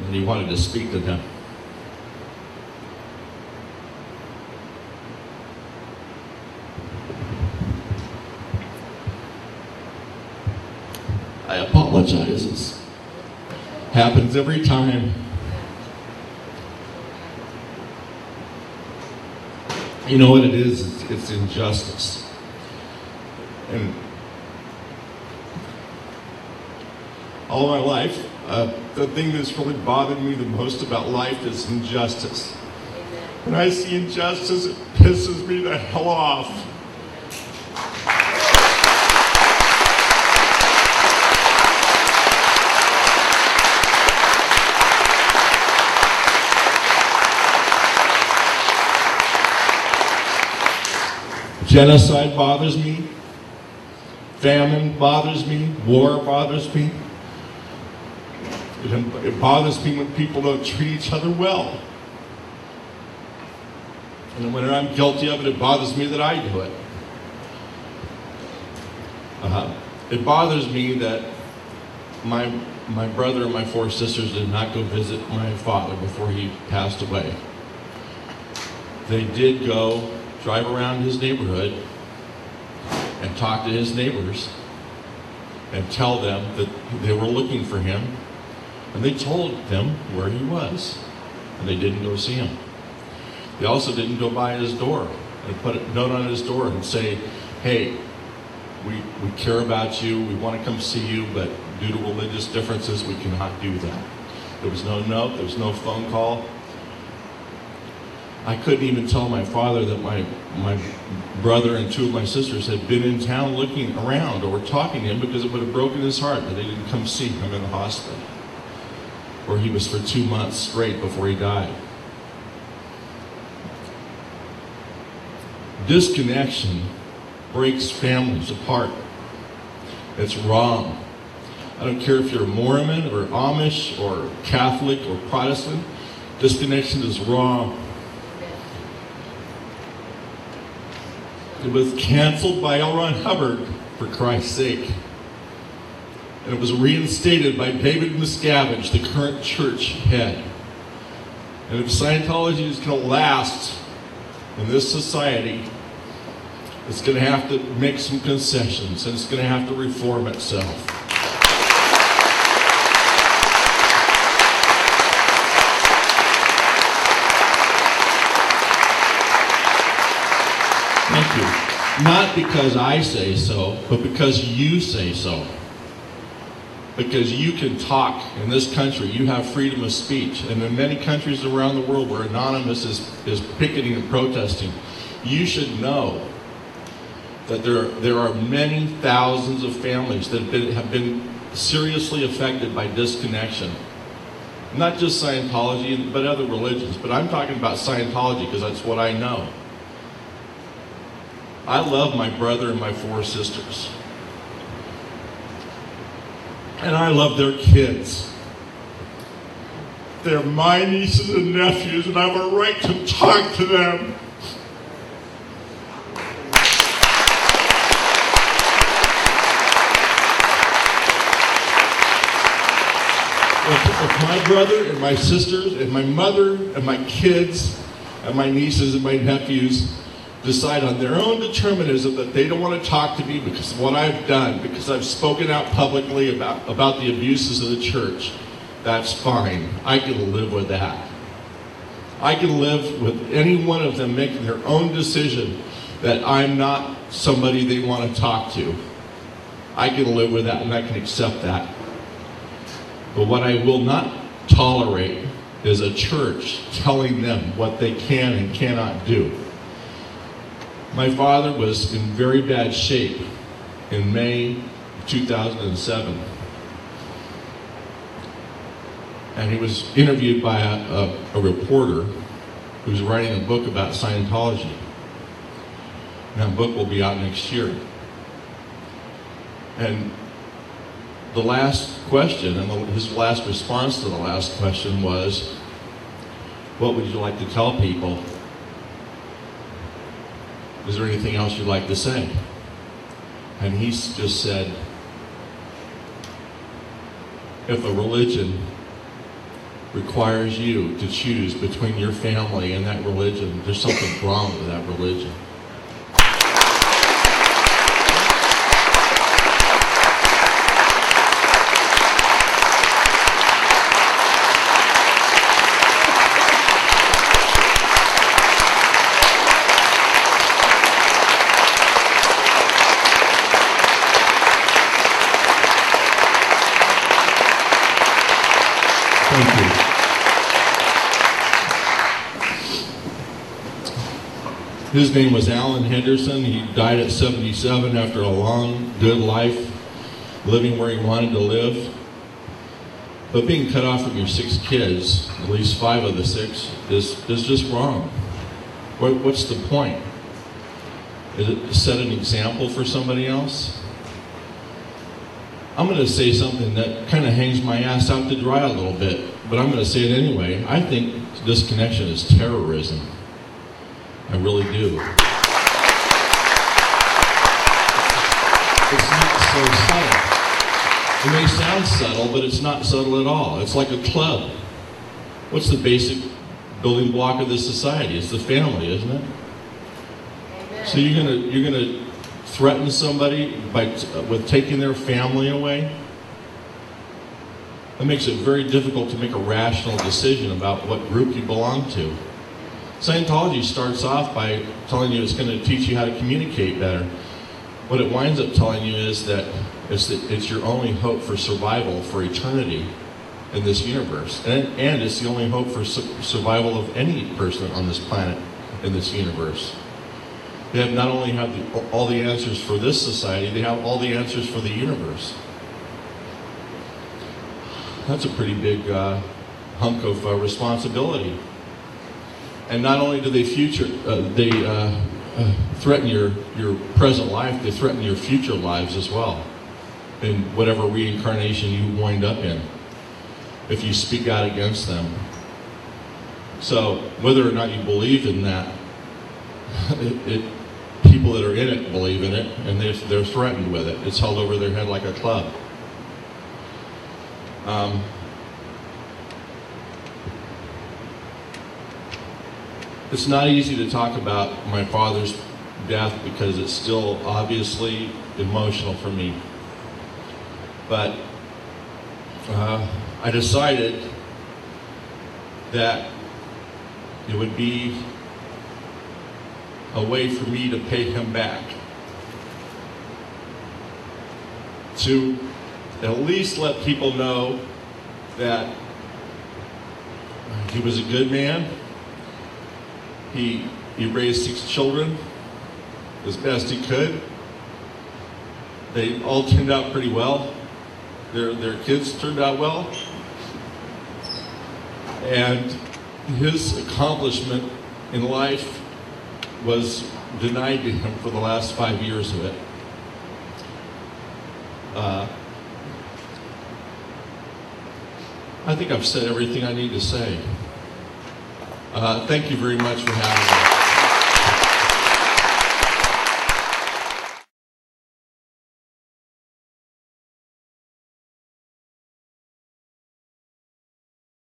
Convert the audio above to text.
and he wanted to speak to them. I apologize. This happens every time. You know what it is? It's injustice. And all my life, the thing that's really bothered me the most about life is injustice. When I see injustice, it pisses me the hell off. Genocide bothers me. Famine bothers me. War bothers me. It bothers me when people don't treat each other well. And when I'm guilty of it, it bothers me that I do it. It bothers me that my brother and my 4 sisters did not go visit my father before he passed away. They did go drive around his neighborhood and talk to his neighbors and tell them that they were looking for him, and they told them where he was, and they didn't go see him. They also didn't go by his door and put a note on his door and say, hey, we care about you, we want to come see you, but due to religious differences, we cannot do that. There was no note, there was no phone call. I couldn't even tell my father that my brother and 2 of my sisters had been in town looking around or talking to him, because it would have broken his heart that they didn't come see him in the hospital, where he was for 2 months straight before he died. Disconnection breaks families apart. It's wrong. I don't care if you're Mormon or Amish or Catholic or Protestant, disconnection is wrong. It was canceled by L. Ron Hubbard, for Christ's sake. And it was reinstated by David Miscavige, the current church head. And if Scientology is going to last in this society, it's going to have to make some concessions, and it's going to have to reform itself. Thank you. Not because I say so, but because you say so. Because you can talk in this country. You have freedom of speech. And in many countries around the world where Anonymous is picketing and protesting, you should know that there are many thousands of families that have been seriously affected by disconnection. Not just Scientology, but other religions. But I'm talking about Scientology because that's what I know. I love my brother and my 4 sisters. And I love their kids. They're my nieces and nephews, and I have a right to talk to them. If my brother and my sisters and my mother and my kids and my nieces and my nephews decide on their own determinism that they don't want to talk to me because of what I've done, because I've spoken out publicly about the abuses of the church, that's fine. I can live with that. I can live with any one of them making their own decision that I'm not somebody they want to talk to. I can live with that, and I can accept that. But what I will not tolerate is a church telling them what they can and cannot do. My father was in very bad shape in May 2007. And he was interviewed by a reporter who was writing a book about Scientology. And that book will be out next year. And the last question, and his last response to the last question was, what would you like to tell people? Is there anything else you'd like to say? And he just said, if a religion requires you to choose between your family and that religion, there's something wrong with that religion. Thank you. His name was Alan Henderson. He died at 77 after a long, good life, living where he wanted to live. But being cut off from your 6 kids, at least 5 of the 6, is just wrong. What's the point? Is it to set an example for somebody else? I'm going to say something that kind of hangs my ass out to dry a little bit, but I'm going to say it anyway. I think this connection is terrorism. I really do. It's not so subtle. It may sound subtle, but it's not subtle at all. It's like a club. What's the basic building block of this society? It's the family, isn't it? So you're gonna threaten somebody with taking their family away? That makes it very difficult to make a rational decision about what group you belong to. Scientology starts off by telling you it's going to teach you how to communicate better. What it winds up telling you is that it's your only hope for survival for eternity in this universe. And it's the only hope for survival of any person on this planet in this universe. They have not only have all the answers for this society, they have all the answers for the universe. That's a pretty big hunk of responsibility. And not only do they threaten your present life, they threaten your future lives as well, in whatever reincarnation you wind up in, if you speak out against them. So whether or not you believe in that, people that are in it believe in it, and they're threatened with it. It's held over their head like a club. It's not easy to talk about my father's death because it's still obviously emotional for me. But I decided that it would be a way for me to pay him back, to at least let people know that he was a good man. He raised 6 children as best he could. They all turned out pretty well. Their kids turned out well. And his accomplishment in life was denied to him for the last 5 years of it. I think I've said everything I need to say. Thank you very much for having me.